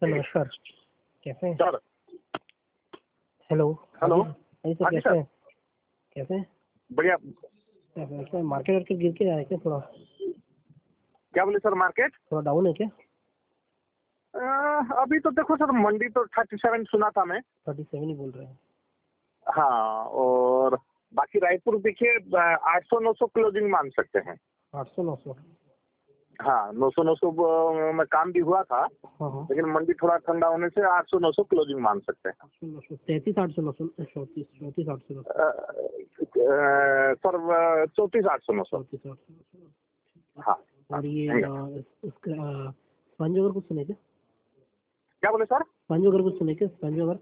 Sir नमस्कार, कैसे हैं? Sir hello hello. सर, हाँ जी कैसे सर, हैं? कैसे हैं? बढ़िया। कैसे मार्केट वार्केट गिर के जा रहा है क्या? थोड़ा क्या बोले सर? मार्केट थोड़ा डाउन है क्या? अभी तो देखो सर, मंडी तो 37 सुना था मैं। 37 ही बोल रहे हैं। हाँ, और बाकी रायपुर देखिए 800-900 क्लोजिंग मान सकते हैं। 800-900। हाँ, 900 में काम भी हुआ था, हाँ हाँ, लेकिन मंडी थोड़ा ठंडा होने से 800-900 क्लोजिंग मान सकते हैं। 800-900, 33-800-900, 34-800-900, सर 34-800-900। 34-800। हाँ हाँ, और ये रहेंगे। स्पंज वगैरह कुछ सुने क्या? क्या बोले सर? स्पंज वगैरह कुछ सुने क्या? स्पंज वगैरह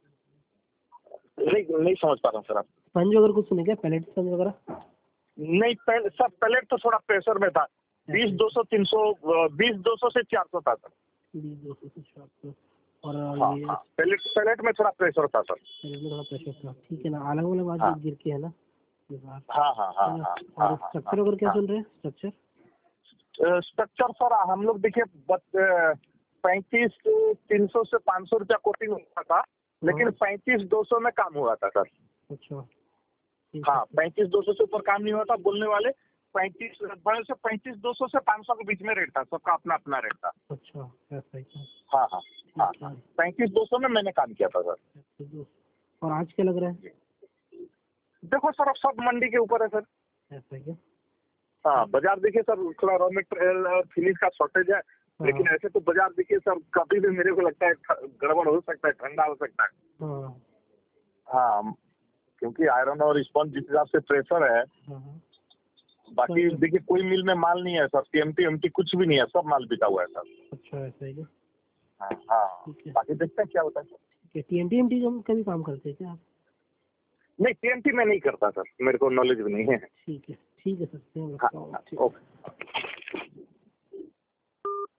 नहीं समझ पा रहा हूँ सर आप। स्पंज वगैरह कुछ सुने क्या? पैलेट स्पंज वगैरह? नहीं, पहले सर पहले तो थोड़ा प्रेशर में था। 20-200-300, 20-200 से 400 था सर। 20-200 से 400। और हाँ ये हाँ, पैलेट में थोड़ा प्रेशर था सर। पैलेट में थोड़ा प्रेशर था, ठीक है ना? अलग अलग बात हाँ गिर के है ना इस बार, हाँ हाँ हाँ है ना? हाँ हाँ और हाँ स्ट्रक्चर वगैरह क्या हाँ। सुन रहे हैं? स्ट्रक्चर स्ट्रक्चर सर हम लोग देखिए 35-300 से 500 रुपया कोटिंग हुआ था, लेकिन 35-200 में काम हुआ था सर। अच्छा, ठीक है। हाँ, 35-200 से ऊपर काम नहीं हुआ था। बोलने वाले 35-200 से 500 के बीच में रेट था, सबका अपना अपना रेट था। अच्छा, ऐसा ही था। हाँ हाँ हाँ ठीक हाँ, है। 35-200 में मैंने काम किया था सर। और आज क्या लग रहा है? देखो सर, अब सब मंडी के ऊपर है सर। ऐसा ही है। हाँ, बाजार देखिए सर, थोड़ा रॉ मटेरियल और फिनिश का शॉर्टेज है, लेकिन ऐसे तो बाजार देखिए सर, कभी भी मेरे को लगता है गड़बड़ हो सकता है, ठंडा हो सकता है। हाँ हाँ, क्योंकि आयरन और स्पंज जिस हिसाब से प्रेशर है, हाँ। बाकी देखिए कोई मिल में माल नहीं है सर, टीएमटी एमटी कुछ भी नहीं है, सब माल बिका हुआ है सर। अच्छा, ऐसा ही है। हाँ हाँ, ठीक है। बाकी देखते हैं क्या होता है सर। ठीक है, टीएमटी का भी काम करते हैं क्या आप? नहीं, टीएमटी में नहीं करता सर, मेरे को नॉलेज भी नहीं है। ठीक है, ठीक है सर, मैं हाँ रखता हूँ। हाँ, ठीक है। ओके।